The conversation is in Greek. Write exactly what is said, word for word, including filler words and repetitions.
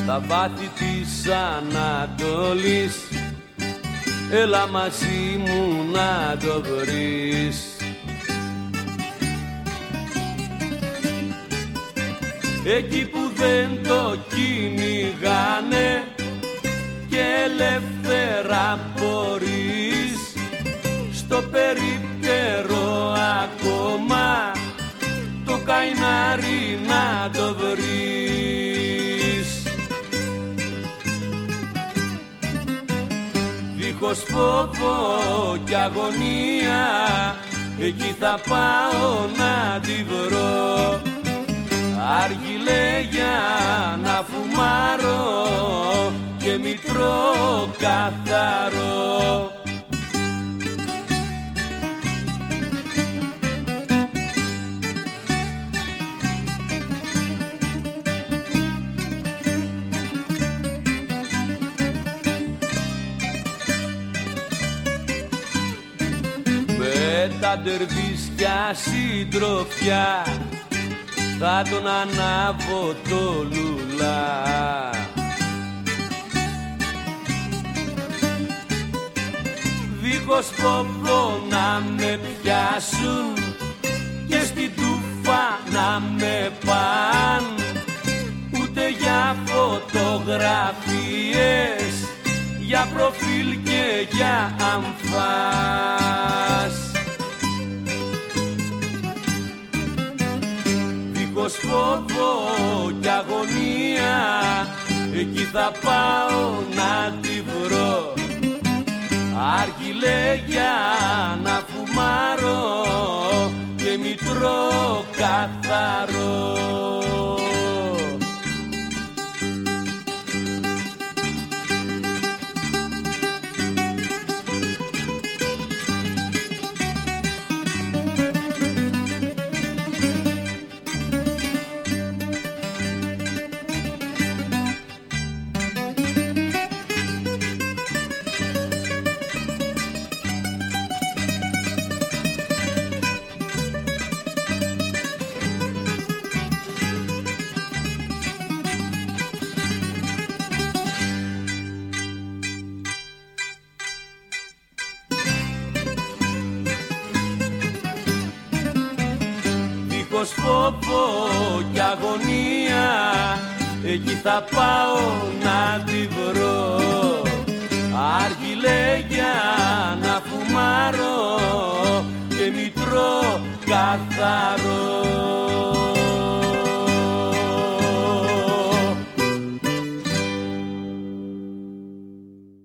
στα βάθη της Ανατολής, έλα μαζί μου να το βρεις. Εκεί που δεν το κυνηγάνε και ελεύθερα μπορείς, στο περίπτερο ακόμα το καϊνάρι να το βρεις. Δίχως φόβο κι αγωνία, εκεί θα πάω να τη βρω. Αργιλέγια να φουμάρω και μητρό καθαρό. Με τα ντερβίσια συντροφιά θα τον ανάβω το λουλά. Δίχως φόβο να με πιάσουν και στην τούφα να με παν, ούτε για φωτογραφίες, για προφίλ και για αμφάς. Δίχως φόβο κι αγωνία, εκεί θα πάω να τη βρω. Αργιλέγια να φουμάρω και μητρό καθαρό. Δίχως φόβο κι αγωνία, εκεί θα πάω να τη βρω. Αργιλέγια να φουμάρω και μητρό καθαρό.